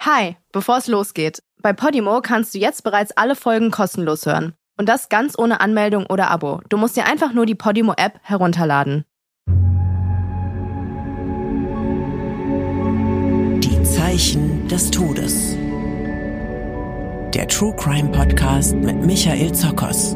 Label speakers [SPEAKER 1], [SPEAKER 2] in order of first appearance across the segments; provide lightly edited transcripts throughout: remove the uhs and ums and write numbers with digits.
[SPEAKER 1] Hi, bevor es losgeht. Bei Podimo kannst du jetzt bereits alle Folgen kostenlos hören. Und das ganz ohne Anmeldung oder Abo. Du musst dir einfach nur die Podimo-App herunterladen.
[SPEAKER 2] Die Zeichen des Todes. Der True Crime Podcast mit Michael Zokos.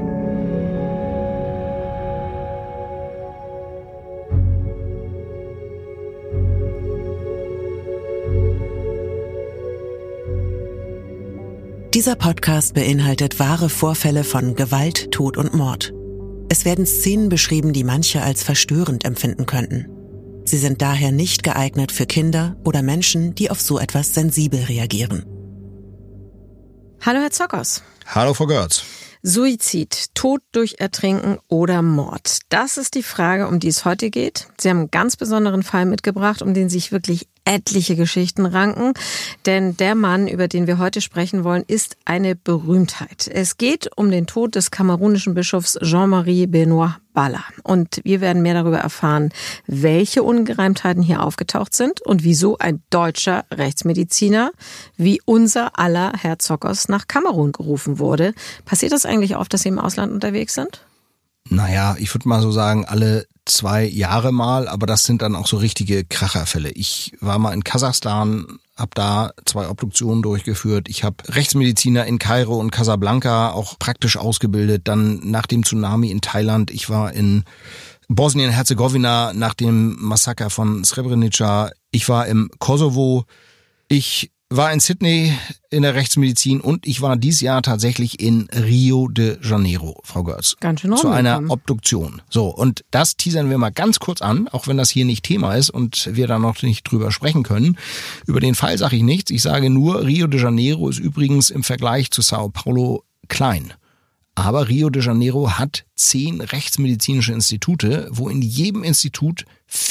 [SPEAKER 2] Dieser Podcast beinhaltet wahre Vorfälle von Gewalt, Tod und Mord. Es werden Szenen beschrieben, die manche als verstörend empfinden könnten. Sie sind daher nicht geeignet für Kinder oder Menschen, die auf so etwas sensibel reagieren. Hallo Herr Zokos.
[SPEAKER 3] Hallo Frau Görz.
[SPEAKER 2] Suizid, Tod durch Ertrinken oder Mord? Das ist die Frage, um die es heute geht. Sie haben einen ganz besonderen Fall mitgebracht, um den sich wirklich etliche Geschichten ranken. Denn der Mann, über den wir heute sprechen wollen, ist eine Berühmtheit. Es geht um den Tod des kamerunischen Bischofs Jean-Marie Benoit Balla. Und wir werden mehr darüber erfahren, welche Ungereimtheiten hier aufgetaucht sind und wieso ein deutscher Rechtsmediziner wie unser aller Herr Zokos nach Kamerun gerufen wurde. Passiert das eigentlich oft, dass Sie im Ausland unterwegs sind?
[SPEAKER 3] Naja, ich würde mal so sagen, alle 2 Jahre mal, aber das sind dann auch so richtige Kracherfälle. Ich war mal in Kasachstan, habe da 2 Obduktionen durchgeführt. Ich habe Rechtsmediziner in Kairo und Casablanca auch praktisch ausgebildet. Dann nach dem Tsunami in Thailand. Ich war in Bosnien-Herzegowina nach dem Massaker von Srebrenica. Ich war im Kosovo. Ich war in Sydney in der Rechtsmedizin und ich war dieses Jahr tatsächlich in Rio de Janeiro, Frau Görz.
[SPEAKER 2] Ganz schön
[SPEAKER 3] zu einer Obduktion. So, und das teasern wir mal ganz kurz an, auch wenn das hier nicht Thema ist und wir da noch nicht drüber sprechen können. Über den Fall sage ich nichts. Ich sage nur, Rio de Janeiro ist übrigens im Vergleich zu Sao Paulo klein. Aber Rio de Janeiro hat 10 rechtsmedizinische Institute, wo in jedem Institut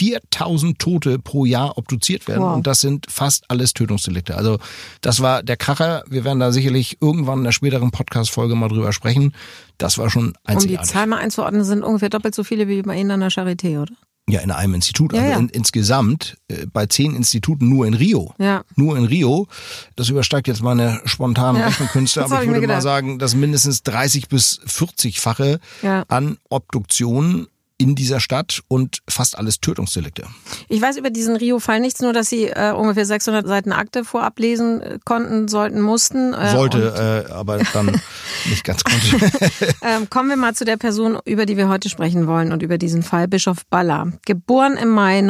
[SPEAKER 3] 4000 Tote pro Jahr obduziert werden. Wow. Und das sind fast alles Tötungsdelikte. Also das war der Kracher. Wir werden da sicherlich irgendwann in einer späteren Podcast-Folge mal drüber sprechen. Das war schon einzigartig.
[SPEAKER 2] Um die Zahl mal einzuordnen, sind ungefähr doppelt so viele wie bei Ihnen an der Charité, oder?
[SPEAKER 3] Ja, in einem Institut.
[SPEAKER 2] Ja,
[SPEAKER 3] also insgesamt bei 10 Instituten nur in Rio.
[SPEAKER 2] Ja.
[SPEAKER 3] Nur in Rio. Das übersteigt jetzt meine spontanen Rechenkünste, aber ich würde mal sagen, dass mindestens 30 bis 40-fache an Obduktionen in dieser Stadt und fast alles Tötungsdelikte.
[SPEAKER 2] Ich weiß über diesen Rio-Fall nichts, nur dass Sie ungefähr 600 Seiten Akte vorab lesen konnten, mussten.
[SPEAKER 3] Sollte, aber dann nicht ganz konnte.
[SPEAKER 2] Kommen wir mal zu der Person, über die wir heute sprechen wollen und über diesen Fall, Bischof Balla. Geboren im Mai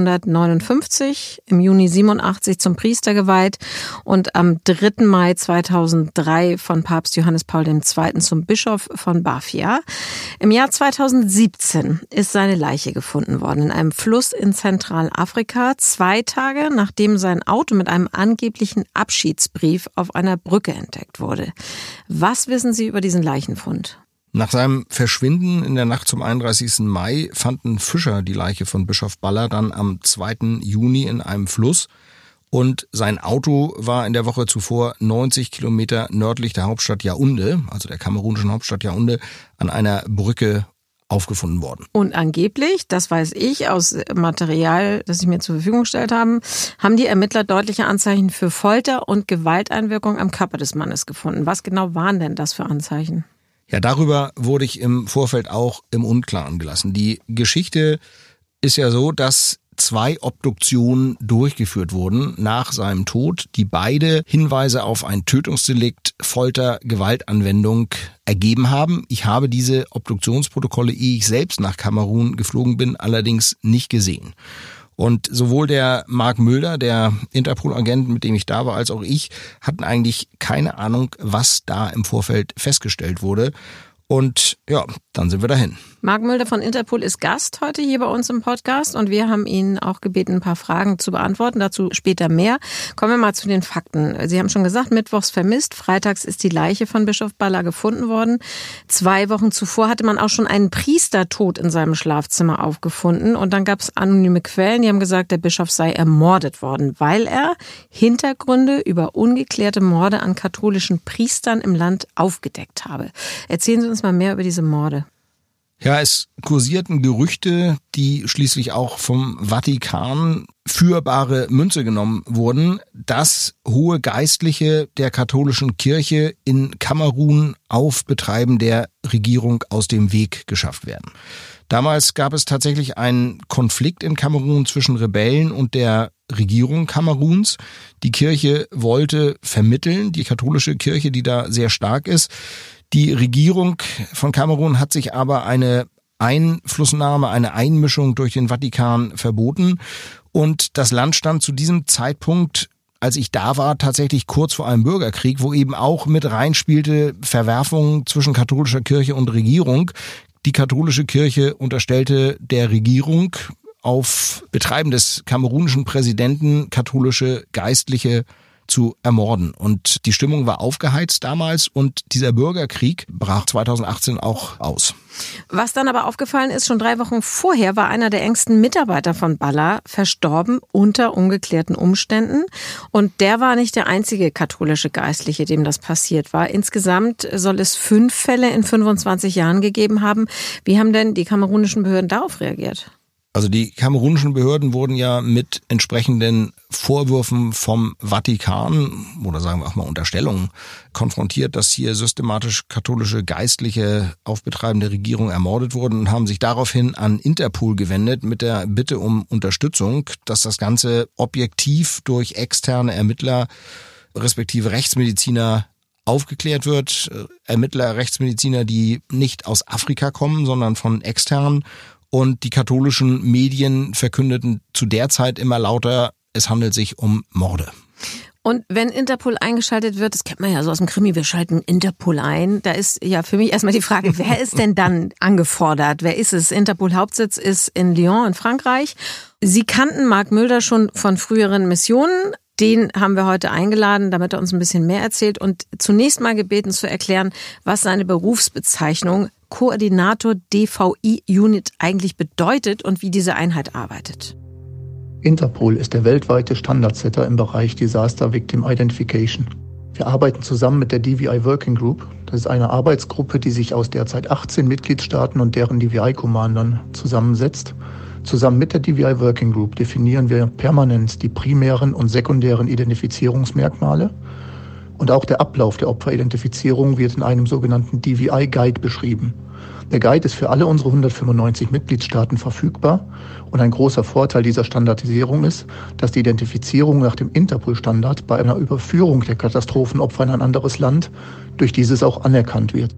[SPEAKER 2] 1959, im Juni 87 zum Priester geweiht und am 3. Mai 2003 von Papst Johannes Paul II. Zum Bischof von Bafia. Im Jahr 2017 ist seine Leiche gefunden worden in einem Fluss in Zentralafrika, 2 Tage nachdem sein Auto mit einem angeblichen Abschiedsbrief auf einer Brücke entdeckt wurde. Was wissen Sie über diesen Leichenfund?
[SPEAKER 3] Nach seinem Verschwinden in der Nacht zum 31. Mai fanden Fischer die Leiche von Bischof Balla dann am 2. Juni in einem Fluss. Und sein Auto war in der Woche zuvor 90 Kilometer nördlich der Hauptstadt Yaoundé, also der kamerunischen Hauptstadt Yaoundé, an einer Brücke aufgefunden worden.
[SPEAKER 2] Und angeblich, das weiß ich aus Material, das Sie mir zur Verfügung gestellt haben die Ermittler deutliche Anzeichen für Folter und Gewalteinwirkung am Körper des Mannes gefunden. Was genau waren denn das für Anzeichen?
[SPEAKER 3] Ja, darüber wurde ich im Vorfeld auch im Unklaren gelassen. Die Geschichte ist ja so, dass 2 Obduktionen durchgeführt wurden nach seinem Tod, die beide Hinweise auf ein Tötungsdelikt, Folter, Gewaltanwendung ergeben haben. Ich habe diese Obduktionsprotokolle, ehe ich selbst nach Kamerun geflogen bin, allerdings nicht gesehen. Und sowohl der Mark Mulder, der Interpol-Agent, mit dem ich da war, als auch ich, hatten eigentlich keine Ahnung, was da im Vorfeld festgestellt wurde. Und ja, dann sind wir dahin.
[SPEAKER 2] Mark Mulder von Interpol ist Gast heute hier bei uns im Podcast und wir haben ihn auch gebeten, ein paar Fragen zu beantworten. Dazu später mehr. Kommen wir mal zu den Fakten. Sie haben schon gesagt, mittwochs vermisst. Freitags ist die Leiche von Bischof Balla gefunden worden. 2 Wochen zuvor hatte man auch schon einen Priester tot in seinem Schlafzimmer aufgefunden. Und dann gab es anonyme Quellen, die haben gesagt, der Bischof sei ermordet worden, weil er Hintergründe über ungeklärte Morde an katholischen Priestern im Land aufgedeckt habe. Erzählen Sie uns mal mehr über diese Morde.
[SPEAKER 3] Ja, es kursierten Gerüchte, die schließlich auch vom Vatikan für bare Münze genommen wurden, dass hohe Geistliche der katholischen Kirche in Kamerun auf Betreiben der Regierung aus dem Weg geschafft werden. Damals gab es tatsächlich einen Konflikt in Kamerun zwischen Rebellen und der Regierung Kameruns. Die Kirche wollte vermitteln, die katholische Kirche, die da sehr stark ist. Die Regierung von Kamerun hat sich aber eine Einflussnahme, eine Einmischung durch den Vatikan verboten. Und das Land stand zu diesem Zeitpunkt, als ich da war, tatsächlich kurz vor einem Bürgerkrieg, wo eben auch mit reinspielte Verwerfungen zwischen katholischer Kirche und Regierung. Die katholische Kirche unterstellte der Regierung auf Betreiben des kamerunischen Präsidenten katholische Geistliche zu ermorden. Und die Stimmung war aufgeheizt damals und dieser Bürgerkrieg brach 2018 auch aus.
[SPEAKER 2] Was dann aber aufgefallen ist, schon 3 Wochen vorher war einer der engsten Mitarbeiter von Balla verstorben unter ungeklärten Umständen. Und der war nicht der einzige katholische Geistliche, dem das passiert war. Insgesamt soll es 5 Fälle in 25 Jahren gegeben haben. Wie haben denn die kamerunischen Behörden darauf reagiert?
[SPEAKER 3] Also die kamerunischen Behörden wurden ja mit entsprechenden Vorwürfen vom Vatikan oder sagen wir auch mal Unterstellungen konfrontiert, dass hier systematisch katholische Geistliche auf Betreiben der Regierung ermordet wurden und haben sich daraufhin an Interpol gewendet mit der Bitte um Unterstützung, dass das Ganze objektiv durch externe Ermittler respektive Rechtsmediziner aufgeklärt wird. Ermittler, Rechtsmediziner, die nicht aus Afrika kommen, sondern von extern. Und die katholischen Medien verkündeten zu der Zeit immer lauter, es handelt sich um Morde.
[SPEAKER 2] Und wenn Interpol eingeschaltet wird, das kennt man ja so aus dem Krimi, wir schalten Interpol ein, da ist ja für mich erstmal die Frage, wer ist denn dann angefordert? Wer ist es? Interpol-Hauptsitz ist in Lyon in Frankreich. Sie kannten Mark Mulder schon von früheren Missionen. Den haben wir heute eingeladen, damit er uns ein bisschen mehr erzählt und zunächst mal gebeten zu erklären, was seine Berufsbezeichnung Koordinator DVI-Unit eigentlich bedeutet und wie diese Einheit arbeitet.
[SPEAKER 4] Interpol ist der weltweite Standardsetter im Bereich Disaster Victim Identification. Wir arbeiten zusammen mit der DVI Working Group. Das ist eine Arbeitsgruppe, die sich aus derzeit 18 Mitgliedstaaten und deren DVI-Commandern zusammensetzt. Zusammen mit der DVI Working Group definieren wir permanent die primären und sekundären Identifizierungsmerkmale. Und auch der Ablauf der Opferidentifizierung wird in einem sogenannten DVI-Guide beschrieben. Der Guide ist für alle unsere 195 Mitgliedstaaten verfügbar. Und ein großer Vorteil dieser Standardisierung ist, dass die Identifizierung nach dem Interpol-Standard bei einer Überführung der Katastrophenopfer in ein anderes Land durch dieses auch anerkannt wird.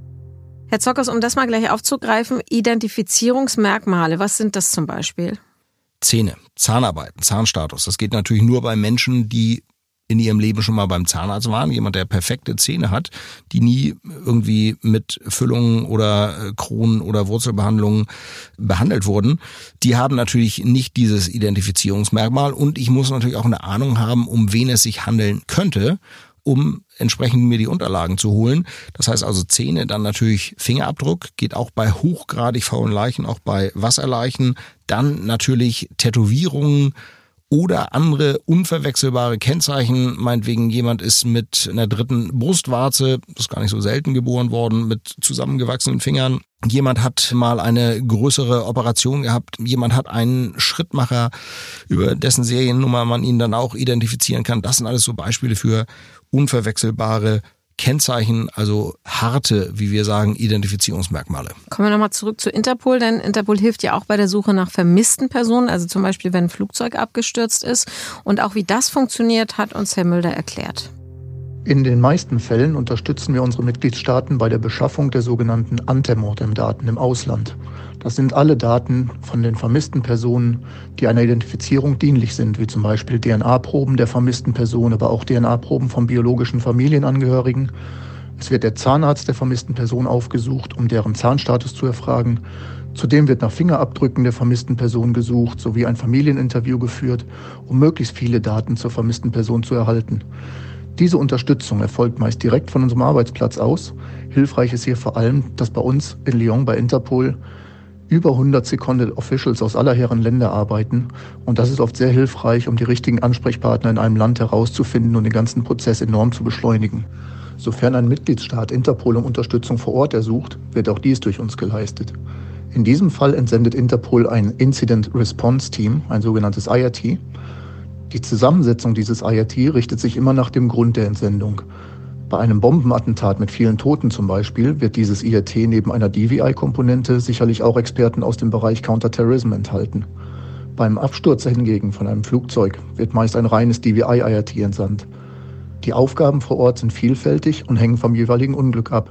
[SPEAKER 2] Herr Zockers, um das mal gleich aufzugreifen, Identifizierungsmerkmale, was sind das zum Beispiel?
[SPEAKER 3] Zähne, Zahnarbeiten, Zahnstatus. Das geht natürlich nur bei Menschen, die in ihrem Leben schon mal beim Zahnarzt waren. Jemand, der perfekte Zähne hat, die nie irgendwie mit Füllungen oder Kronen- oder Wurzelbehandlungen behandelt wurden. Die haben natürlich nicht dieses Identifizierungsmerkmal und ich muss natürlich auch eine Ahnung haben, um wen es sich handeln könnte, um entsprechend mir die Unterlagen zu holen. Das heißt also Zähne, dann natürlich Fingerabdruck, geht auch bei hochgradig faulen Leichen, auch bei Wasserleichen. Dann natürlich Tätowierungen oder andere unverwechselbare Kennzeichen. Meinetwegen jemand ist mit einer 3. Brustwarze, das ist gar nicht so selten, geboren worden, mit zusammengewachsenen Fingern. Jemand hat mal eine größere Operation gehabt. Jemand hat einen Schrittmacher, über dessen Seriennummer man ihn dann auch identifizieren kann. Das sind alles so Beispiele für unverwechselbare Kennzeichen, also harte, wie wir sagen, Identifizierungsmerkmale.
[SPEAKER 2] Kommen wir nochmal zurück zu Interpol, denn Interpol hilft ja auch bei der Suche nach vermissten Personen, also zum Beispiel, wenn ein Flugzeug abgestürzt ist. Und auch wie das funktioniert, hat uns Herr Mulder erklärt.
[SPEAKER 4] In den meisten Fällen unterstützen wir unsere Mitgliedstaaten bei der Beschaffung der sogenannten Antemortem-Daten im Ausland. Das sind alle Daten von den vermissten Personen, die einer Identifizierung dienlich sind, wie zum Beispiel DNA-Proben der vermissten Person, aber auch DNA-Proben von biologischen Familienangehörigen. Es wird der Zahnarzt der vermissten Person aufgesucht, um deren Zahnstatus zu erfragen. Zudem wird nach Fingerabdrücken der vermissten Person gesucht, sowie ein Familieninterview geführt, um möglichst viele Daten zur vermissten Person zu erhalten. Diese Unterstützung erfolgt meist direkt von unserem Arbeitsplatz aus. Hilfreich ist hier vor allem, dass bei uns in Lyon bei Interpol über 100 Seconded Officials aus aller Herren Länder arbeiten. Und das ist oft sehr hilfreich, um die richtigen Ansprechpartner in einem Land herauszufinden und den ganzen Prozess enorm zu beschleunigen. Sofern ein Mitgliedstaat Interpol um Unterstützung vor Ort ersucht, wird auch dies durch uns geleistet. In diesem Fall entsendet Interpol ein Incident Response Team, ein sogenanntes IRT. Die Zusammensetzung dieses IRT richtet sich immer nach dem Grund der Entsendung. Bei einem Bombenattentat mit vielen Toten zum Beispiel wird dieses IRT neben einer DVI-Komponente sicherlich auch Experten aus dem Bereich Counterterrorism enthalten. Beim Absturz hingegen von einem Flugzeug wird meist ein reines DVI-IRT entsandt. Die Aufgaben vor Ort sind vielfältig und hängen vom jeweiligen Unglück ab.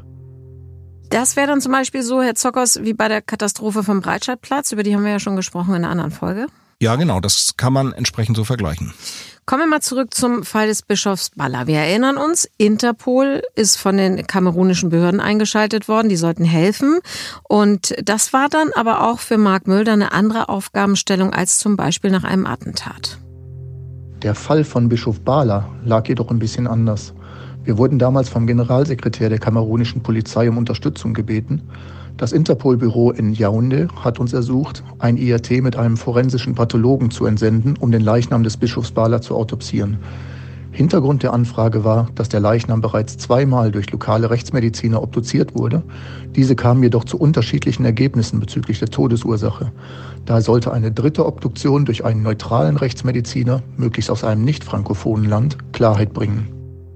[SPEAKER 2] Das wäre dann zum Beispiel so, Herr Zockers, wie bei der Katastrophe vom Breitscheidplatz, über die haben wir ja schon gesprochen in einer anderen Folge.
[SPEAKER 3] Ja, genau, das kann man entsprechend so vergleichen.
[SPEAKER 2] Kommen wir mal zurück zum Fall des Bischofs Balla. Wir erinnern uns, Interpol ist von den kamerunischen Behörden eingeschaltet worden, die sollten helfen. Und das war dann aber auch für Mark Mulder eine andere Aufgabenstellung als zum Beispiel nach einem Attentat.
[SPEAKER 4] Der Fall von Bischof Bala lag jedoch ein bisschen anders. Wir wurden damals vom Generalsekretär der kamerunischen Polizei um Unterstützung gebeten. Das Interpol-Büro in Yaoundé hat uns ersucht, ein IRT mit einem forensischen Pathologen zu entsenden, um den Leichnam des Bischofs Bala zu autopsieren. Hintergrund der Anfrage war, dass der Leichnam bereits 2-mal durch lokale Rechtsmediziner obduziert wurde. Diese kamen jedoch zu unterschiedlichen Ergebnissen bezüglich der Todesursache. Daher sollte eine dritte Obduktion durch einen neutralen Rechtsmediziner, möglichst aus einem nicht frankophonen Land, Klarheit bringen.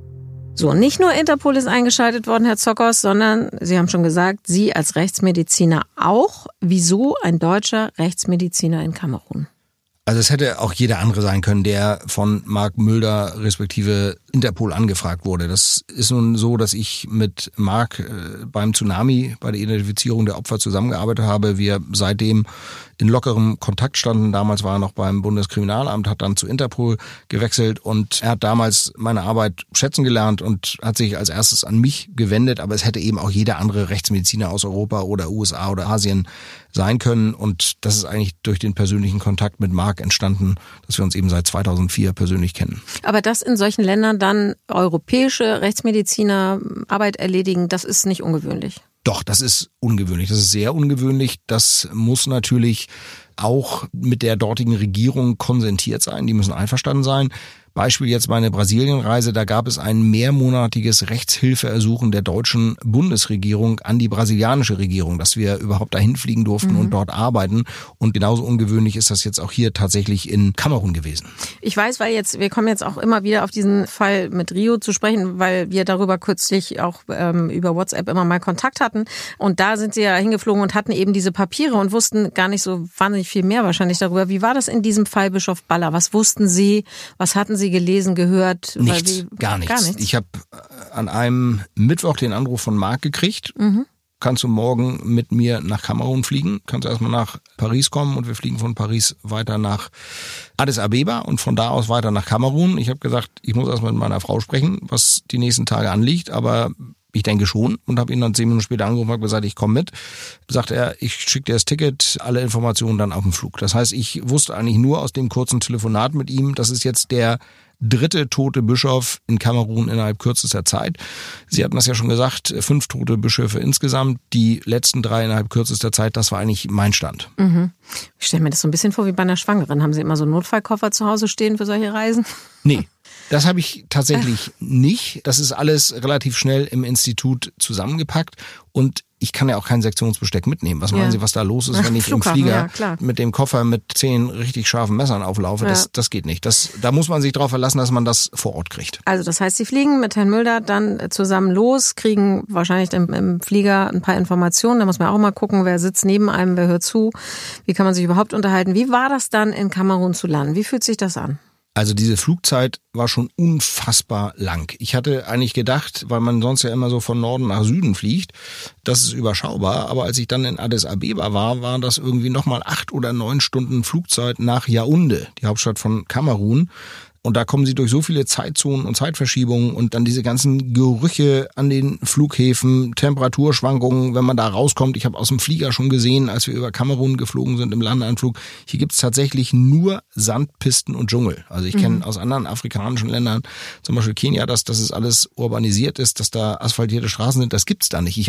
[SPEAKER 2] So, nicht nur Interpol ist eingeschaltet worden, Herr Zockers, sondern, Sie haben schon gesagt, Sie als Rechtsmediziner auch. Wieso ein deutscher Rechtsmediziner in Kamerun?
[SPEAKER 3] Also es hätte auch jeder andere sein können, der von Mark Mulder respektive Interpol angefragt wurde. Das ist nun so, dass ich mit Mark beim Tsunami bei der Identifizierung der Opfer zusammengearbeitet habe. Wir seitdem in lockerem Kontakt standen. Damals war er noch beim Bundeskriminalamt, hat dann zu Interpol gewechselt und er hat damals meine Arbeit schätzen gelernt und hat sich als erstes an mich gewendet. Aber es hätte eben auch jeder andere Rechtsmediziner aus Europa oder USA oder Asien sein können. Und das ist eigentlich durch den persönlichen Kontakt mit Mark entstanden, dass wir uns eben seit 2004 persönlich kennen.
[SPEAKER 2] Aber dass in solchen Ländern dann europäische Rechtsmediziner Arbeit erledigen, das ist nicht ungewöhnlich.
[SPEAKER 3] Doch, das ist ungewöhnlich. Das ist sehr ungewöhnlich. Das muss natürlich auch mit der dortigen Regierung konsentiert sein. Die müssen einverstanden sein. Beispiel jetzt meine Brasilienreise, da gab es ein mehrmonatiges Rechtshilfeersuchen der deutschen Bundesregierung an die brasilianische Regierung, dass wir überhaupt dahin fliegen durften und dort arbeiten. Und genauso ungewöhnlich ist das jetzt auch hier tatsächlich in Kamerun gewesen.
[SPEAKER 2] Ich weiß, weil wir kommen jetzt auch immer wieder auf diesen Fall mit Rio zu sprechen, weil wir darüber kürzlich auch über WhatsApp immer mal Kontakt hatten. Und da sind Sie ja hingeflogen und hatten eben diese Papiere und wussten gar nicht so wahnsinnig viel mehr wahrscheinlich darüber. Wie war das in diesem Fall Bischof Balla? Was wussten Sie? Was hatten Sie gelesen, gehört?
[SPEAKER 3] Nichts, gar nichts. Ich habe an einem Mittwoch den Anruf von Mark gekriegt. Kannst du morgen mit mir nach Kamerun fliegen? Kannst du erstmal nach Paris kommen und wir fliegen von Paris weiter nach Addis Abeba und von da aus weiter nach Kamerun. Ich habe gesagt, ich muss erstmal mit meiner Frau sprechen, was die nächsten Tage anliegt, aber ich denke schon und habe ihn dann 10 Minuten später angerufen und gesagt, ich komme mit. Sagt er, ich schicke dir das Ticket, alle Informationen dann auf dem Flug. Das heißt, ich wusste eigentlich nur aus dem kurzen Telefonat mit ihm, das ist jetzt der 3. tote Bischof in Kamerun innerhalb kürzester Zeit. Sie hatten das ja schon gesagt, 5 tote Bischöfe insgesamt, die letzten 3 innerhalb kürzester Zeit, das war eigentlich mein Stand.
[SPEAKER 2] Ich stelle mir das so ein bisschen vor wie bei einer Schwangeren. Haben Sie immer so einen Notfallkoffer zu Hause stehen für solche Reisen?
[SPEAKER 3] Nee. Das habe ich tatsächlich nicht. Das ist alles relativ schnell im Institut zusammengepackt und ich kann ja auch kein Sektionsbesteck mitnehmen. Was meinen Sie, was da los ist, wenn ich im Flieger mit dem Koffer mit 10 richtig scharfen Messern auflaufe? Ja. Das geht nicht. Da muss man sich darauf verlassen, dass man das vor Ort kriegt.
[SPEAKER 2] Also das heißt, Sie fliegen mit Herrn Mulder dann zusammen los, kriegen wahrscheinlich im Flieger ein paar Informationen. Da muss man auch mal gucken, wer sitzt neben einem, wer hört zu. Wie kann man sich überhaupt unterhalten? Wie war das dann in Kamerun zu landen? Wie fühlt sich das an?
[SPEAKER 3] Also diese Flugzeit war schon unfassbar lang. Ich hatte eigentlich gedacht, weil man sonst ja immer so von Norden nach Süden fliegt, das ist überschaubar. Aber als ich dann in Addis Abeba war, waren das irgendwie nochmal 8 oder 9 Stunden Flugzeit nach Yaoundé, die Hauptstadt von Kamerun. Und da kommen sie durch so viele Zeitzonen und Zeitverschiebungen und dann diese ganzen Gerüche an den Flughäfen, Temperaturschwankungen, wenn man da rauskommt. Ich habe aus dem Flieger schon gesehen, als wir über Kamerun geflogen sind im Landeanflug, hier gibt's tatsächlich nur Sandpisten und Dschungel. Also ich kenne aus anderen afrikanischen Ländern, zum Beispiel Kenia, dass es alles urbanisiert ist, dass da asphaltierte Straßen sind. Das gibt's da nicht. Ich habe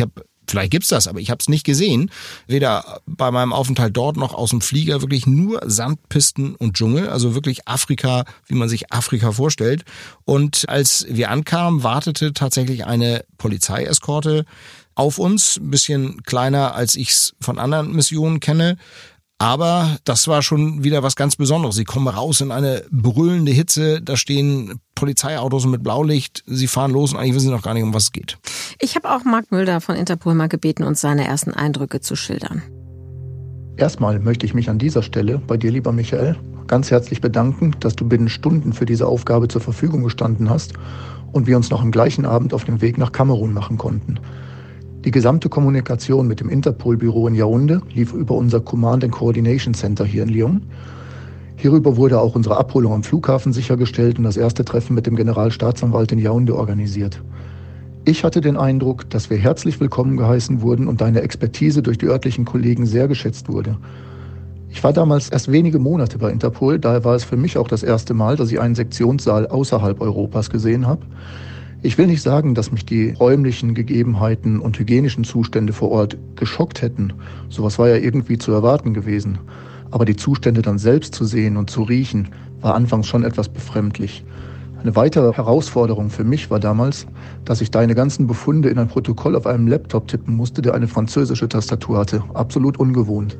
[SPEAKER 3] Vielleicht gibt's das, aber ich habe es nicht gesehen. Weder bei meinem Aufenthalt dort noch aus dem Flieger, wirklich nur Sandpisten und Dschungel, also wirklich Afrika, wie man sich Afrika vorstellt. Und als wir ankamen, wartete tatsächlich eine Polizeieskorte auf uns, ein bisschen kleiner, als ich's von anderen Missionen kenne. Aber das war schon wieder was ganz Besonderes. Sie kommen raus in eine brüllende Hitze, da stehen Polizeiautos mit Blaulicht, sie fahren los und eigentlich wissen sie noch gar nicht, um was es geht.
[SPEAKER 2] Ich habe auch Mark Mulder von Interpol mal gebeten, uns seine ersten Eindrücke zu schildern.
[SPEAKER 4] Erstmal möchte ich mich an dieser Stelle bei dir, lieber Michael, ganz herzlich bedanken, dass du binnen Stunden für diese Aufgabe zur Verfügung gestanden hast und wir uns noch am gleichen Abend auf den Weg nach Kamerun machen konnten. Die gesamte Kommunikation mit dem Interpol-Büro in Yaoundé lief über unser Command and Coordination Center hier in Lyon. Hierüber wurde auch unsere Abholung am Flughafen sichergestellt und das erste Treffen mit dem Generalstaatsanwalt in Yaoundé organisiert. Ich hatte den Eindruck, dass wir herzlich willkommen geheißen wurden und deine Expertise durch die örtlichen Kollegen sehr geschätzt wurde. Ich war damals erst wenige Monate bei Interpol, daher war es für mich auch das erste Mal, dass ich einen Sektionssaal außerhalb Europas gesehen habe. Ich will nicht sagen, dass mich die räumlichen Gegebenheiten und hygienischen Zustände vor Ort geschockt hätten. Sowas war ja irgendwie zu erwarten gewesen. Aber die Zustände dann selbst zu sehen und zu riechen, war anfangs schon etwas befremdlich. Eine weitere Herausforderung für mich war damals, dass ich deine ganzen Befunde in ein Protokoll auf einem Laptop tippen musste, der eine französische Tastatur hatte. Absolut ungewohnt.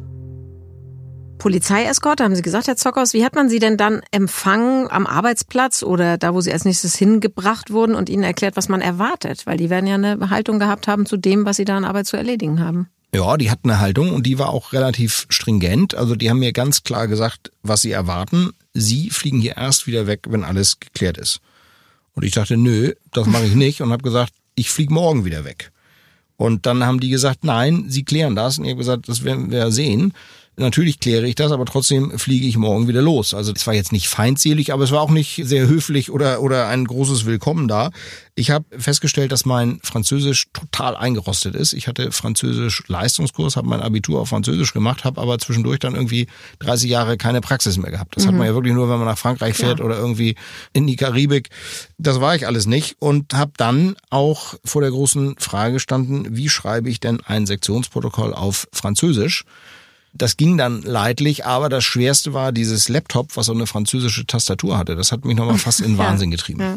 [SPEAKER 2] Polizeieskorte, haben Sie gesagt, Herr Zockhaus. Wie hat man Sie denn dann empfangen am Arbeitsplatz oder da, wo Sie als nächstes hingebracht wurden und Ihnen erklärt, was man erwartet? Weil die werden ja eine Haltung gehabt haben zu dem, was Sie da an Arbeit zu erledigen haben.
[SPEAKER 3] Ja, die hatten eine Haltung und die war auch relativ stringent. Also die haben mir ganz klar gesagt, was sie erwarten. Sie fliegen hier erst wieder weg, wenn alles geklärt ist. Und ich dachte, nö, das mache ich nicht und habe gesagt, ich fliege morgen wieder weg. Und dann haben die gesagt, nein, sie klären das. Und ich habe gesagt, das werden wir sehen. Natürlich kläre ich das, aber trotzdem fliege ich morgen wieder los. Also es war jetzt nicht feindselig, aber es war auch nicht sehr höflich oder ein großes Willkommen da. Ich habe festgestellt, dass mein Französisch total eingerostet ist. Ich hatte Französisch-Leistungskurs, habe mein Abitur auf Französisch gemacht, habe aber zwischendurch dann irgendwie 30 Jahre keine Praxis mehr gehabt. Das hat man ja wirklich nur, wenn man nach Frankreich fährt oder irgendwie in die Karibik. Das war ich alles nicht und habe dann auch vor der großen Frage gestanden, wie schreibe ich denn ein Sektionsprotokoll auf Französisch? Das ging dann leidlich, aber das Schwerste war dieses Laptop, was so eine französische Tastatur hatte. Das hat mich nochmal fast in Wahnsinn getrieben.
[SPEAKER 2] Ja.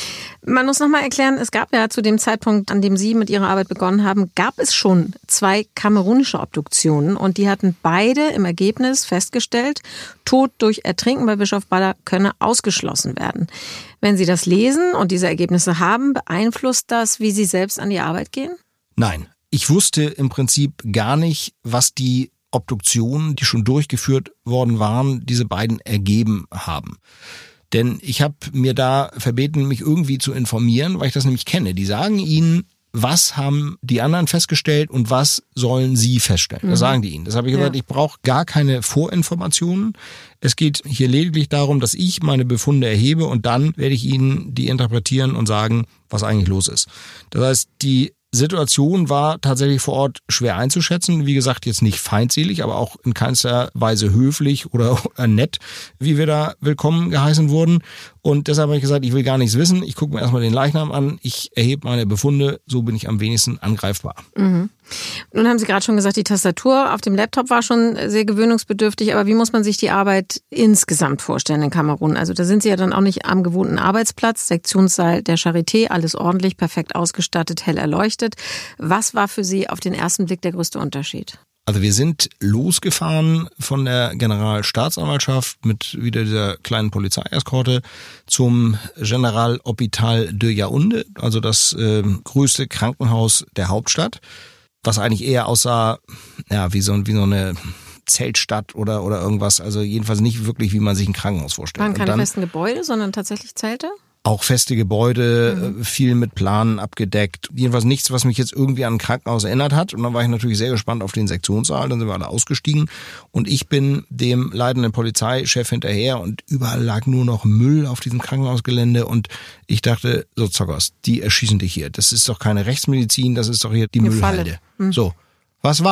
[SPEAKER 2] Man muss nochmal erklären, es gab ja zu dem Zeitpunkt, an dem Sie mit Ihrer Arbeit begonnen haben, gab es schon 2 kamerunische Obduktionen und die hatten beide im Ergebnis festgestellt, Tod durch Ertrinken bei Bischof Baller könne ausgeschlossen werden. Wenn Sie das lesen und diese Ergebnisse haben, beeinflusst das, wie Sie selbst an die Arbeit gehen?
[SPEAKER 3] Nein, ich wusste im Prinzip gar nicht, was die Obduktionen, die schon durchgeführt worden waren, diese beiden ergeben haben. Denn ich habe mir da verbeten, mich irgendwie zu informieren, weil ich das nämlich kenne. Die sagen Ihnen, was haben die anderen festgestellt und was sollen Sie feststellen. Das sagen die Ihnen. Das habe ich gesagt, ich brauche gar keine Vorinformationen. Es geht hier lediglich darum, dass ich meine Befunde erhebe und dann werde ich Ihnen die interpretieren und sagen, was eigentlich los ist. Das heißt, die Situation war tatsächlich vor Ort schwer einzuschätzen. Wie gesagt, jetzt nicht feindselig, aber auch in keinster Weise höflich oder nett, wie wir da willkommen geheißen wurden. Und deshalb habe ich gesagt, ich will gar nichts wissen. Ich gucke mir erstmal den Leichnam an. Ich erhebe meine Befunde. So bin ich am wenigsten angreifbar.
[SPEAKER 2] Mhm. Nun haben Sie gerade schon gesagt, die Tastatur auf dem Laptop war schon sehr gewöhnungsbedürftig. Aber wie muss man sich die Arbeit insgesamt vorstellen in Kamerun? Also da sind Sie ja dann auch nicht am gewohnten Arbeitsplatz, Sektionssaal der Charité, alles ordentlich, perfekt ausgestattet, hell erleuchtet. Was war für Sie auf den ersten Blick der größte Unterschied?
[SPEAKER 3] Also wir sind losgefahren von der Generalstaatsanwaltschaft mit wieder dieser kleinen Polizeieskorte zum General Hôpital de Yaoundé, also das größte Krankenhaus der Hauptstadt, was eigentlich eher aussah, ja, wie so eine Zeltstadt oder irgendwas, also jedenfalls nicht wirklich, wie man sich ein Krankenhaus vorstellt.
[SPEAKER 2] Waren keine festen Gebäude, sondern tatsächlich Zelte?
[SPEAKER 3] Auch feste Gebäude, viel mit Planen abgedeckt. Jedenfalls nichts, was mich jetzt irgendwie an ein Krankenhaus erinnert hat. Und dann war ich natürlich sehr gespannt auf den Sektionssaal. Dann sind wir alle ausgestiegen. Und ich bin dem leitenden Polizeichef hinterher und überall lag nur noch Müll auf diesem Krankenhausgelände. Und ich dachte, so Zockers, die erschießen dich hier. Das ist doch keine Rechtsmedizin, das ist doch hier die Müllhalde. So, was war?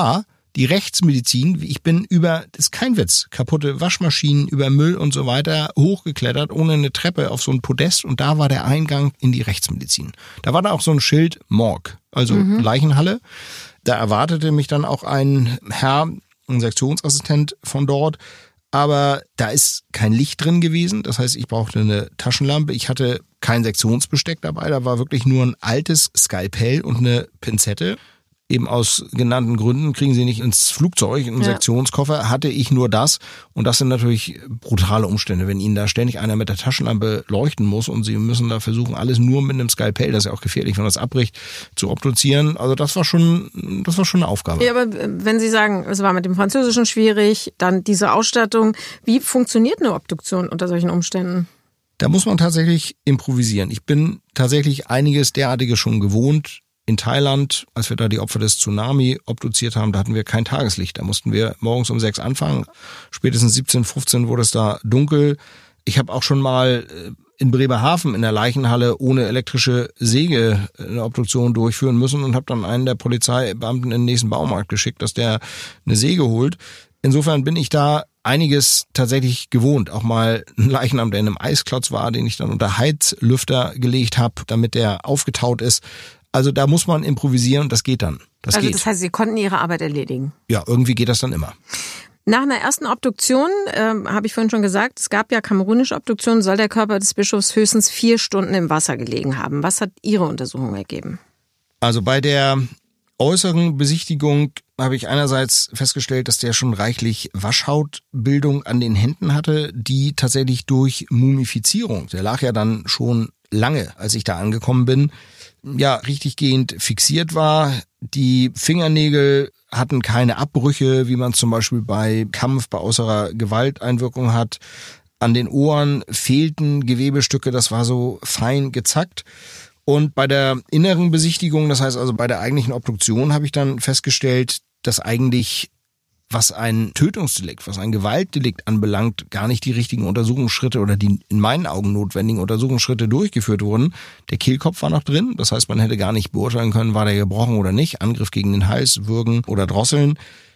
[SPEAKER 3] Die Rechtsmedizin, ich bin das ist kein Witz, kaputte Waschmaschinen, über Müll und so weiter hochgeklettert, ohne eine Treppe auf so ein Podest und da war der Eingang in die Rechtsmedizin. Da war da auch so ein Schild Morgue, also Leichenhalle. Da erwartete mich dann auch ein Herr, ein Sektionsassistent von dort, aber da ist kein Licht drin gewesen, das heißt, ich brauchte eine Taschenlampe, ich hatte kein Sektionsbesteck dabei, da war wirklich nur ein altes Skalpell und eine Pinzette. Eben aus genannten Gründen kriegen sie nicht ins Flugzeug, in einen Sektionskoffer, hatte ich nur das. Und das sind natürlich brutale Umstände, wenn ihnen da ständig einer mit der Taschenlampe leuchten muss und sie müssen da versuchen, alles nur mit einem Skalpell, das ist ja auch gefährlich, wenn das abbricht, zu obduzieren. Also das war schon eine Aufgabe.
[SPEAKER 2] Ja, aber wenn Sie sagen, es war mit dem Französischen schwierig, dann diese Ausstattung, wie funktioniert eine Obduktion unter solchen Umständen?
[SPEAKER 3] Da muss man tatsächlich improvisieren. Ich bin tatsächlich einiges derartiges schon gewohnt. In Thailand, als wir da die Opfer des Tsunami obduziert haben, da hatten wir kein Tageslicht. Da mussten wir morgens um 6 anfangen. Spätestens 17, 15 wurde es da dunkel. Ich habe auch schon mal in Bremerhaven in der Leichenhalle ohne elektrische Säge eine Obduktion durchführen müssen und habe dann einen der Polizeibeamten in den nächsten Baumarkt geschickt, dass der eine Säge holt. Insofern bin ich da einiges tatsächlich gewohnt. Auch mal einen Leichnam, der in einem Eisklotz war, den ich dann unter Heizlüfter gelegt habe, damit der aufgetaut ist. Also da muss man improvisieren und das geht dann. Das
[SPEAKER 2] heißt, Sie konnten Ihre Arbeit erledigen?
[SPEAKER 3] Ja, irgendwie geht das dann immer.
[SPEAKER 2] Nach einer ersten Obduktion, habe ich vorhin schon gesagt, es gab ja kamerunische Obduktionen, soll der Körper des Bischofs höchstens 4 Stunden im Wasser gelegen haben. Was hat Ihre Untersuchung ergeben?
[SPEAKER 3] Also bei der äußeren Besichtigung habe ich einerseits festgestellt, dass der schon reichlich Waschhautbildung an den Händen hatte, die tatsächlich durch Mumifizierung, der lag ja dann schon lange, als ich da angekommen bin, ja, richtiggehend fixiert war. Die Fingernägel hatten keine Abbrüche, wie man zum Beispiel bei Kampf, bei äußerer Gewalteinwirkung hat. An den Ohren fehlten Gewebestücke, das war so fein gezackt. Und bei der inneren Besichtigung, das heißt also bei der eigentlichen Obduktion, habe ich dann festgestellt, dass eigentlich, was ein Tötungsdelikt, was ein Gewaltdelikt anbelangt, gar nicht die richtigen Untersuchungsschritte oder die in meinen Augen notwendigen Untersuchungsschritte durchgeführt wurden. Der Kehlkopf war noch drin, das heißt, man hätte gar nicht beurteilen können, war der gebrochen oder nicht. Angriff gegen den Hals, Würgen oder Drosseln.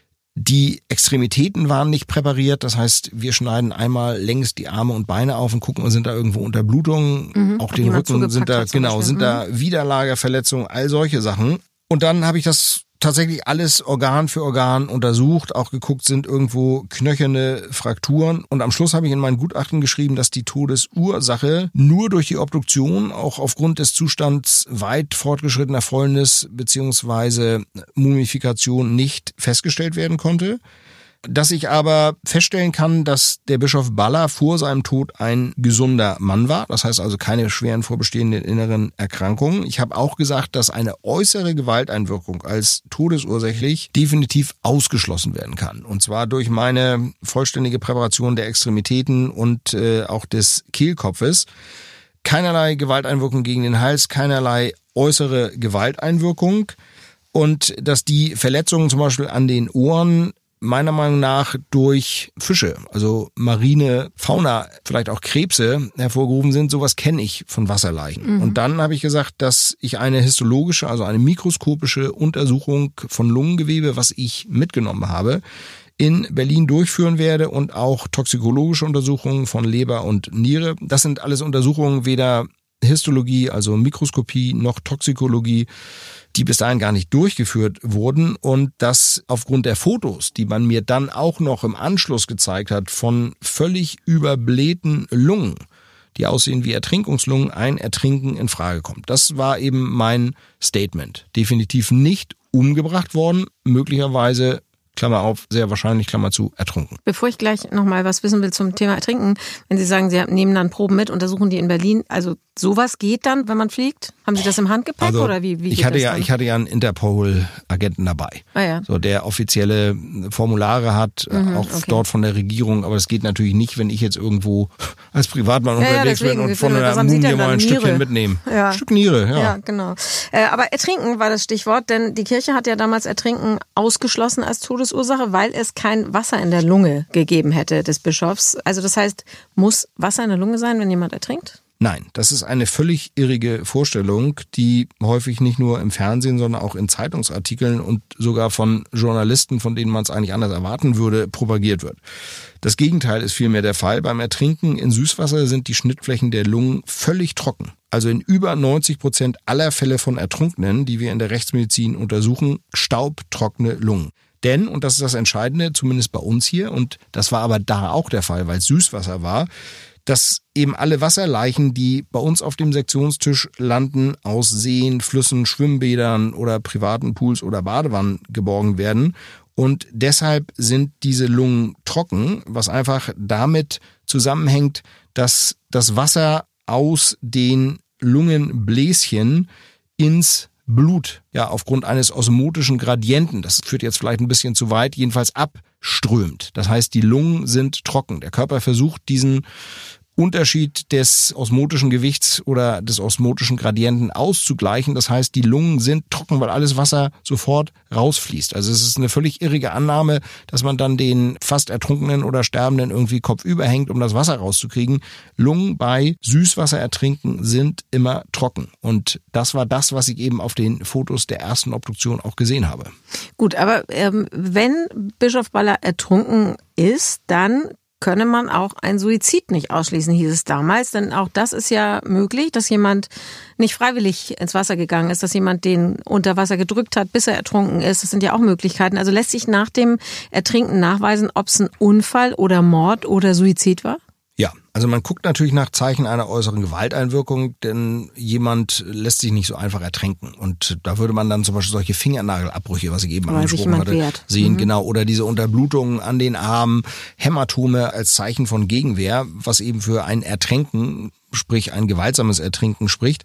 [SPEAKER 3] Die Extremitäten waren nicht präpariert, das heißt, wir schneiden einmal längs die Arme und Beine auf und gucken, sind da irgendwo Unterblutungen, auch den Rücken sind da, sind da Widerlagerverletzungen, all solche Sachen. Und dann habe ich das tatsächlich alles Organ für Organ untersucht, auch geguckt, sind irgendwo knöcherne Frakturen. Und am Schluss habe ich in mein Gutachten geschrieben, dass die Todesursache nur durch die Obduktion, auch aufgrund des Zustands weit fortgeschrittener Fäulnis bzw. Mumifikation nicht festgestellt werden konnte. Dass ich aber feststellen kann, dass der Bischof Balla vor seinem Tod ein gesunder Mann war. Das heißt also keine schweren vorbestehenden inneren Erkrankungen. Ich habe auch gesagt, dass eine äußere Gewalteinwirkung als todesursächlich definitiv ausgeschlossen werden kann. Und zwar durch meine vollständige Präparation der Extremitäten und auch des Kehlkopfes. Keinerlei Gewalteinwirkung gegen den Hals, keinerlei äußere Gewalteinwirkung. Und dass die Verletzungen zum Beispiel an den Ohren meiner Meinung nach durch Fische, also marine Fauna, vielleicht auch Krebse hervorgerufen sind. Sowas kenne ich von Wasserleichen. Und dann habe ich gesagt, dass ich eine histologische, also eine mikroskopische Untersuchung von Lungengewebe, was ich mitgenommen habe, in Berlin durchführen werde und auch toxikologische Untersuchungen von Leber und Niere. Das sind alles Untersuchungen, weder Histologie, also Mikroskopie, noch Toxikologie, die bis dahin gar nicht durchgeführt wurden und das aufgrund der Fotos, die man mir dann auch noch im Anschluss gezeigt hat, von völlig überblähten Lungen, die aussehen wie Ertrinkungslungen, ein Ertrinken in Frage kommt. Das war eben mein Statement. Definitiv nicht umgebracht worden, möglicherweise, Klammer auf, sehr wahrscheinlich, Klammer zu, ertrunken.
[SPEAKER 2] Bevor ich gleich nochmal was wissen will zum Thema Ertrinken, wenn Sie sagen, Sie nehmen dann Proben mit, untersuchen die in Berlin, also sowas geht dann, wenn man fliegt? Haben Sie das im Handgepäck
[SPEAKER 3] also,
[SPEAKER 2] oder wie geht
[SPEAKER 3] ich hatte
[SPEAKER 2] das
[SPEAKER 3] ja,
[SPEAKER 2] dann?
[SPEAKER 3] Ich hatte ja einen Interpol-Agenten dabei, so der offizielle Formulare hat, auch dort von der Regierung, aber das geht natürlich nicht, wenn ich jetzt irgendwo als Privatmann unterwegs bin und von einer Mumie mal ein Stückchen mitnehmen. Ja. Ein Stück Niere, ja.
[SPEAKER 2] Ja, genau. Aber Ertrinken war das Stichwort, denn die Kirche hat ja damals Ertrinken ausgeschlossen als Todesursache, weil es kein Wasser in der Lunge gegeben hätte des Bischofs. Also das heißt, muss Wasser in der Lunge sein, wenn jemand ertrinkt?
[SPEAKER 3] Nein, das ist eine völlig irrige Vorstellung, die häufig nicht nur im Fernsehen, sondern auch in Zeitungsartikeln und sogar von Journalisten, von denen man es eigentlich anders erwarten würde, propagiert wird. Das Gegenteil ist vielmehr der Fall. Beim Ertrinken in Süßwasser sind die Schnittflächen der Lungen völlig trocken. Also in über 90% aller Fälle von Ertrunkenen, die wir in der Rechtsmedizin untersuchen, staubtrockene Lungen. Denn, und das ist das Entscheidende, zumindest bei uns hier, und das war aber da auch der Fall, weil es Süßwasser war, dass eben alle Wasserleichen, die bei uns auf dem Sektionstisch landen, aus Seen, Flüssen, Schwimmbädern oder privaten Pools oder Badewannen geborgen werden. Und deshalb sind diese Lungen trocken, was einfach damit zusammenhängt, dass das Wasser aus den Lungenbläschen ins Blut, ja, aufgrund eines osmotischen Gradienten, das führt jetzt vielleicht ein bisschen zu weit, jedenfalls abströmt. Das heißt, die Lungen sind trocken. Der Körper versucht, diesen Unterschied des osmotischen Gewichts oder des osmotischen Gradienten auszugleichen. Das heißt, die Lungen sind trocken, weil alles Wasser sofort rausfließt. Also es ist eine völlig irrige Annahme, dass man dann den fast Ertrunkenen oder Sterbenden irgendwie kopfüber hängt, um das Wasser rauszukriegen. Lungen bei Süßwasserertrinken sind immer trocken. Und das war das, was ich eben auf den Fotos der ersten Obduktion auch gesehen habe.
[SPEAKER 2] Gut, aber wenn Bischof Baller ertrunken ist, dann könne man auch einen Suizid nicht ausschließen, hieß es damals. Denn auch das ist ja möglich, dass jemand nicht freiwillig ins Wasser gegangen ist, dass jemand den unter Wasser gedrückt hat, bis er ertrunken ist. Das sind ja auch Möglichkeiten. Also lässt sich nach dem Ertrinken nachweisen, ob es ein Unfall oder Mord oder Suizid war?
[SPEAKER 3] Ja, also man guckt natürlich nach Zeichen einer äußeren Gewalteinwirkung, denn jemand lässt sich nicht so einfach ertränken. Und da würde man dann zum Beispiel solche Fingernagelabbrüche, was ich eben angesprochen hatte, sehen, genau, oder diese Unterblutungen an den Armen, Hämatome als Zeichen von Gegenwehr, was eben für ein Ertränken, sprich ein gewaltsames Ertrinken spricht.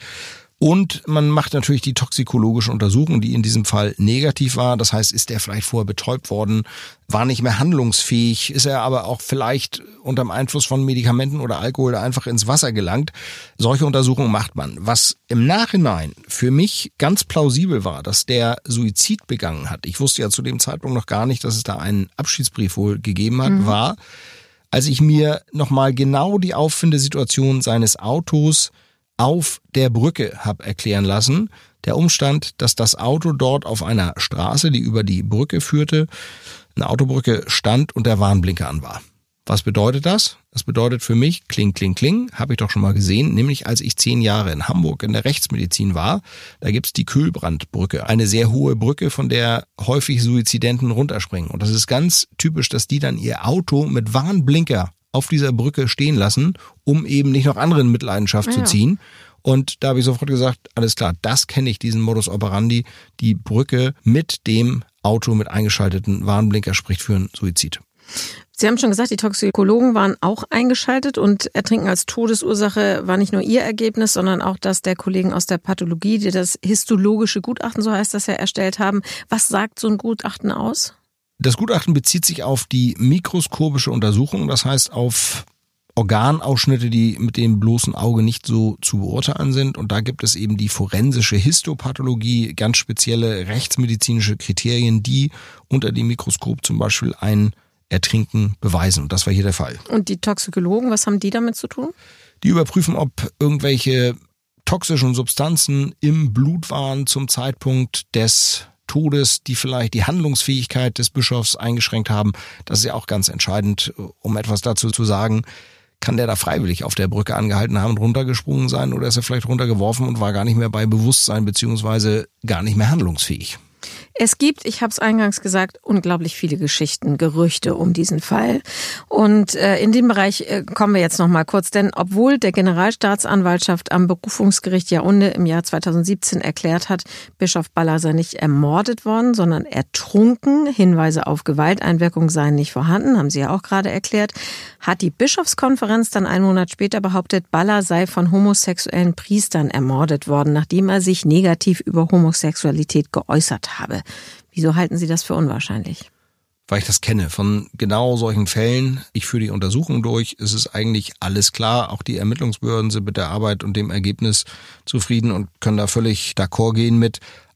[SPEAKER 3] Und man macht natürlich die toxikologische Untersuchung, die in diesem Fall negativ war. Das heißt, ist er vielleicht vorher betäubt worden, war nicht mehr handlungsfähig, ist er aber auch vielleicht unter dem Einfluss von Medikamenten oder Alkohol einfach ins Wasser gelangt. Solche Untersuchungen macht man. Was im Nachhinein für mich ganz plausibel war, dass der Suizid begangen hat. Ich wusste ja zu dem Zeitpunkt noch gar nicht, dass es da einen Abschiedsbrief wohl gegeben hat, war, als ich mir nochmal genau die Auffindesituation seines Autos auf der Brücke habe erklären lassen. Der Umstand, dass das Auto dort auf einer Straße, die über die Brücke führte, eine Autobrücke stand und der Warnblinker an war. Was bedeutet das? Das bedeutet für mich, kling, kling, kling, habe ich doch schon mal gesehen, nämlich als ich 10 Jahre in Hamburg in der Rechtsmedizin war, da gibt's die Kühlbrandbrücke, eine sehr hohe Brücke, von der häufig Suizidenten runterspringen. Und das ist ganz typisch, dass die dann ihr Auto mit Warnblinker auf dieser Brücke stehen lassen, um eben nicht noch andere in Mitleidenschaft zu ziehen. Und da habe ich sofort gesagt, alles klar, das kenne ich, diesen Modus operandi, die Brücke mit dem Auto mit eingeschalteten Warnblinker spricht für einen Suizid.
[SPEAKER 2] Sie haben schon gesagt, die Toxikologen waren auch eingeschaltet und Ertrinken als Todesursache war nicht nur Ihr Ergebnis, sondern auch das der Kollegen aus der Pathologie, die das histologische Gutachten, so heißt das ja, erstellt haben. Was sagt so ein Gutachten aus?
[SPEAKER 3] Das Gutachten bezieht sich auf die mikroskopische Untersuchung, das heißt auf Organausschnitte, die mit dem bloßen Auge nicht so zu beurteilen sind. Und da gibt es eben die forensische Histopathologie, ganz spezielle rechtsmedizinische Kriterien, die unter dem Mikroskop zum Beispiel ein Ertrinken beweisen. Und das war hier der Fall.
[SPEAKER 2] Und die Toxikologen, was haben die damit zu tun?
[SPEAKER 3] Die überprüfen, ob irgendwelche toxischen Substanzen im Blut waren zum Zeitpunkt des Todes, die vielleicht die Handlungsfähigkeit des Bischofs eingeschränkt haben. Das ist ja auch ganz entscheidend, um etwas dazu zu sagen. Kann der da freiwillig auf der Brücke angehalten haben und runtergesprungen sein oder ist er vielleicht runtergeworfen und war gar nicht mehr bei Bewusstsein beziehungsweise gar nicht mehr handlungsfähig?
[SPEAKER 2] Es gibt, ich habe es eingangs gesagt, unglaublich viele Geschichten, Gerüchte um diesen Fall. Und in den Bereich kommen wir jetzt noch mal kurz. Denn obwohl der Generalstaatsanwaltschaft am Berufungsgericht Yaoundé im Jahr 2017 erklärt hat, Bischof Baller sei nicht ermordet worden, sondern ertrunken, Hinweise auf Gewalteinwirkung seien nicht vorhanden, haben Sie ja auch gerade erklärt, hat die Bischofskonferenz dann einen Monat später behauptet, Baller sei von homosexuellen Priestern ermordet worden, nachdem er sich negativ über Homosexualität geäußert habe. Wieso halten Sie das für unwahrscheinlich?
[SPEAKER 3] Weil ich das kenne von genau solchen Fällen. Ich führe die Untersuchung durch. Es ist eigentlich alles klar. Auch die Ermittlungsbehörden sind mit der Arbeit und dem Ergebnis zufrieden und können da völlig d'accord gehen mit.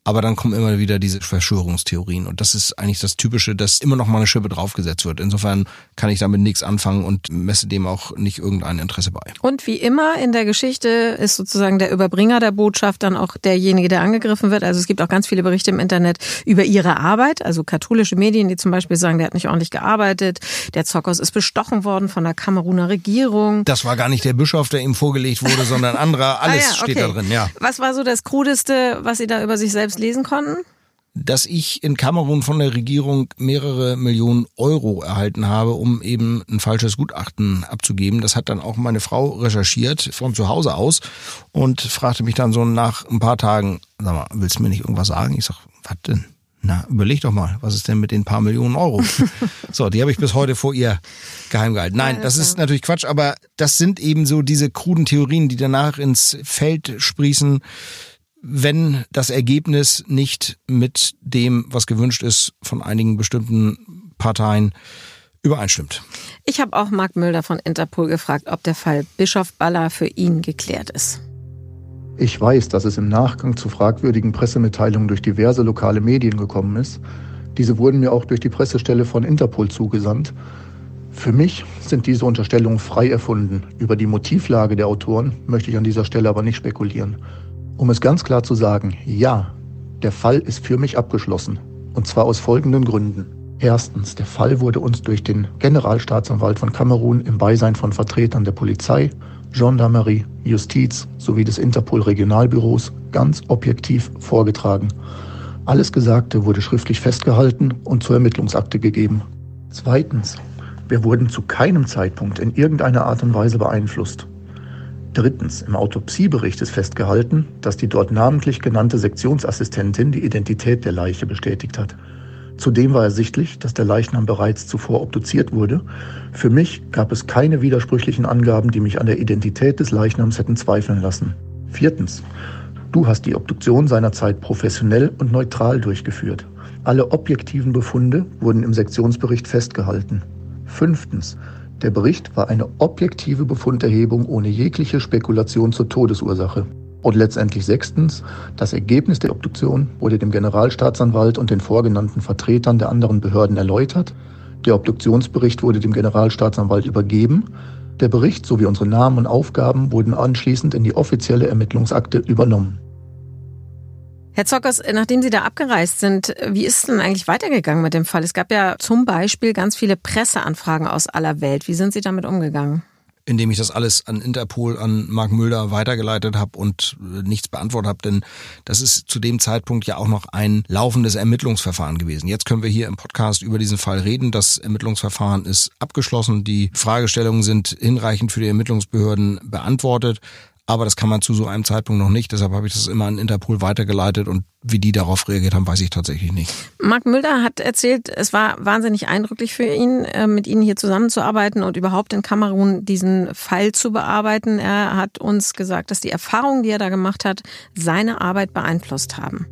[SPEAKER 3] Aber dann kommen immer wieder diese Verschwörungstheorien. Und das ist eigentlich das Typische, dass immer noch mal eine Schippe draufgesetzt wird. Insofern kann ich damit nichts anfangen und messe dem auch nicht irgendein Interesse bei.
[SPEAKER 2] Und wie immer in der Geschichte ist sozusagen der Überbringer der Botschaft dann auch derjenige, der angegriffen wird. Also es gibt auch ganz viele Berichte im Internet über ihre Arbeit. Also katholische Medien, die zum Beispiel sagen, der hat nicht ordentlich gearbeitet. Der Zokos ist bestochen worden von der Kameruner Regierung.
[SPEAKER 3] Das war gar nicht der Bischof, der ihm vorgelegt wurde, sondern anderer. Alles steht da drin, ja.
[SPEAKER 2] Was war so das Krudeste, was Sie da über sich selbst lesen konnten?
[SPEAKER 3] Dass ich in Kamerun von der Regierung mehrere Millionen Euro erhalten habe, um eben ein falsches Gutachten abzugeben. Das hat dann auch meine Frau recherchiert von zu Hause aus und fragte mich dann so nach ein paar Tagen, sag mal, willst du mir nicht irgendwas sagen? Ich sag, was denn? Na, überleg doch mal, was ist denn mit den paar Millionen Euro? So, die habe ich bis heute vor ihr geheim gehalten. Nein, das ist natürlich Quatsch, aber das sind eben so diese kruden Theorien, die danach ins Feld sprießen, wenn das Ergebnis nicht mit dem, was gewünscht ist, von einigen bestimmten Parteien übereinstimmt.
[SPEAKER 2] Ich habe auch Mark Mülder von Interpol gefragt, ob der Fall Bischof Balla für ihn geklärt ist.
[SPEAKER 4] Ich weiß, dass es im Nachgang zu fragwürdigen Pressemitteilungen durch diverse lokale Medien gekommen ist. Diese wurden mir auch durch die Pressestelle von Interpol zugesandt. Für mich sind diese Unterstellungen frei erfunden. Über die Motivlage der Autoren möchte ich an dieser Stelle aber nicht spekulieren. Um es ganz klar zu sagen, ja, der Fall ist für mich abgeschlossen. Und zwar aus folgenden Gründen. Erstens, der Fall wurde uns durch den Generalstaatsanwalt von Kamerun im Beisein von Vertretern der Polizei, Gendarmerie, Justiz sowie des Interpol-Regionalbüros ganz objektiv vorgetragen. Alles Gesagte wurde schriftlich festgehalten und zur Ermittlungsakte gegeben. Zweitens, wir wurden zu keinem Zeitpunkt in irgendeiner Art und Weise beeinflusst. Drittens, im Autopsiebericht ist festgehalten, dass die dort namentlich genannte Sektionsassistentin die Identität der Leiche bestätigt hat. Zudem war ersichtlich, dass der Leichnam bereits zuvor obduziert wurde. Für mich gab es keine widersprüchlichen Angaben, die mich an der Identität des Leichnams hätten zweifeln lassen. Viertens, du hast die Obduktion seinerzeit professionell und neutral durchgeführt. Alle objektiven Befunde wurden im Sektionsbericht festgehalten. Fünftens, der Bericht war eine objektive Befunderhebung ohne jegliche Spekulation zur Todesursache. Und letztendlich sechstens, das Ergebnis der Obduktion wurde dem Generalstaatsanwalt und den vorgenannten Vertretern der anderen Behörden erläutert. Der Obduktionsbericht wurde dem Generalstaatsanwalt übergeben. Der Bericht sowie unsere Namen und Aufgaben wurden anschließend in die offizielle Ermittlungsakte übernommen.
[SPEAKER 2] Herr Zokos, nachdem Sie da abgereist sind, wie ist es denn eigentlich weitergegangen mit dem Fall? Es gab ja zum Beispiel ganz viele Presseanfragen aus aller Welt. Wie sind Sie damit umgegangen?
[SPEAKER 3] Indem ich das alles an Interpol, an Mark Mülder weitergeleitet habe und nichts beantwortet habe, denn das ist zu dem Zeitpunkt ja auch noch ein laufendes Ermittlungsverfahren gewesen. Jetzt können wir hier im Podcast über diesen Fall reden. Das Ermittlungsverfahren ist abgeschlossen. Die Fragestellungen sind hinreichend für die Ermittlungsbehörden beantwortet. Aber das kann man zu so einem Zeitpunkt noch nicht. Deshalb habe ich das immer an Interpol weitergeleitet und wie die darauf reagiert haben, weiß ich tatsächlich nicht.
[SPEAKER 2] Mark Mülder hat erzählt, es war wahnsinnig eindrücklich für ihn, mit Ihnen hier zusammenzuarbeiten und überhaupt in Kamerun diesen Fall zu bearbeiten. Er hat uns gesagt, dass die Erfahrungen, die er da gemacht hat, seine Arbeit beeinflusst haben.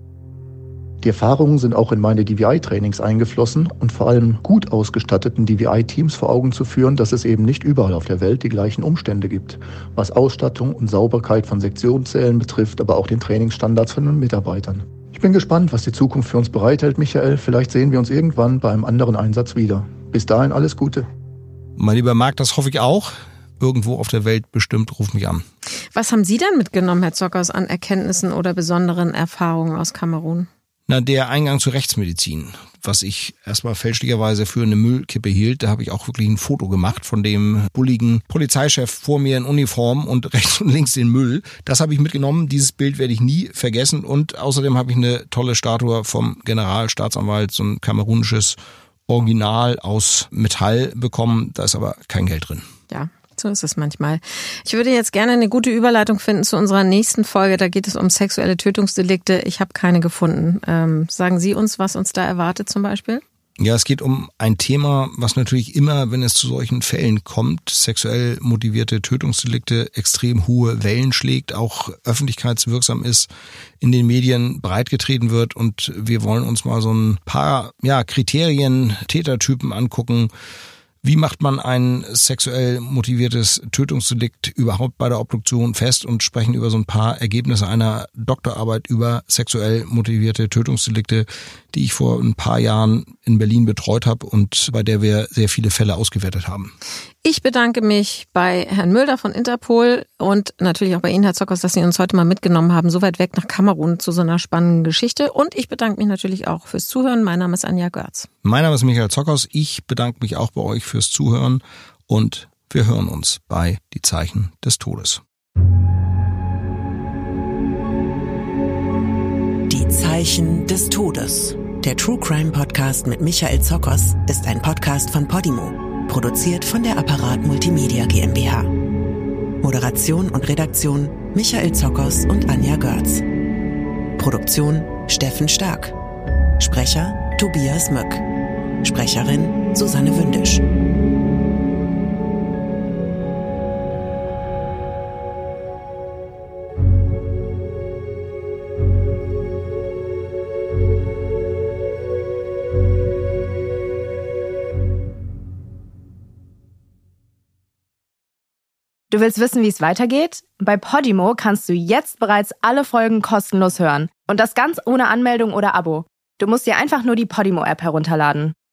[SPEAKER 4] Die Erfahrungen sind auch in meine DVI-Trainings eingeflossen und vor allem gut ausgestatteten DVI-Teams vor Augen zu führen, dass es eben nicht überall auf der Welt die gleichen Umstände gibt, was Ausstattung und Sauberkeit von Sektionszellen betrifft, aber auch den Trainingsstandards von den Mitarbeitern. Ich bin gespannt, was die Zukunft für uns bereithält, Michael. Vielleicht sehen wir uns irgendwann bei einem anderen Einsatz wieder. Bis dahin alles Gute.
[SPEAKER 3] Mein lieber Marc, das hoffe ich auch. Irgendwo auf der Welt bestimmt, ruf mich an.
[SPEAKER 2] Was haben Sie dann mitgenommen, Herr Zokos, an Erkenntnissen oder besonderen Erfahrungen aus Kamerun?
[SPEAKER 3] Na, der Eingang zur Rechtsmedizin, was ich erstmal fälschlicherweise für eine Müllkippe hielt, da habe ich auch wirklich ein Foto gemacht von dem bulligen Polizeichef vor mir in Uniform und rechts und links den Müll. Das habe ich mitgenommen, dieses Bild werde ich nie vergessen und außerdem habe ich eine tolle Statue vom Generalstaatsanwalt, so ein kamerunisches Original aus Metall bekommen, da ist aber kein Geld drin.
[SPEAKER 2] Ja. So ist es manchmal. Ich würde jetzt gerne eine gute Überleitung finden zu unserer nächsten Folge. Da geht es um sexuelle Tötungsdelikte. Ich habe keine gefunden. Sagen Sie uns, was uns da erwartet zum Beispiel?
[SPEAKER 3] Ja, es geht um ein Thema, was natürlich immer, wenn es zu solchen Fällen kommt, sexuell motivierte Tötungsdelikte, extrem hohe Wellen schlägt, auch öffentlichkeitswirksam ist, in den Medien breitgetreten wird. Und wir wollen uns mal so ein paar Kriterien, Tätertypen angucken, Wie macht man ein sexuell motiviertes Tötungsdelikt überhaupt bei der Obduktion fest und sprechen über so ein paar Ergebnisse einer Doktorarbeit über sexuell motivierte Tötungsdelikte, die ich vor ein paar Jahren in Berlin betreut habe und bei der wir sehr viele Fälle ausgewertet haben.
[SPEAKER 2] Ich bedanke mich bei Herrn Mülder von Interpol und natürlich auch bei Ihnen, Herr Zokos, dass Sie uns heute mal mitgenommen haben, so weit weg nach Kamerun zu so einer spannenden Geschichte. Und ich bedanke mich natürlich auch fürs Zuhören. Mein Name ist Anja Görz.
[SPEAKER 3] Mein Name ist Michael Zokos. Ich bedanke mich auch bei euch fürs Zuhören und wir hören uns bei Die Zeichen des Todes.
[SPEAKER 5] Die Zeichen des Todes. Der True Crime Podcast mit Michael Zokos ist ein Podcast von Podimo. Produziert von der Apparat Multimedia GmbH. Moderation und Redaktion Michael Zokos und Anja Görz. Produktion Steffen Stark. Sprecher Tobias Möck. Sprecherin Susanne Wündisch.
[SPEAKER 1] Du willst wissen, wie es weitergeht? Bei Podimo kannst du jetzt bereits alle Folgen kostenlos hören. Und das ganz ohne Anmeldung oder Abo. Du musst dir einfach nur die Podimo-App herunterladen.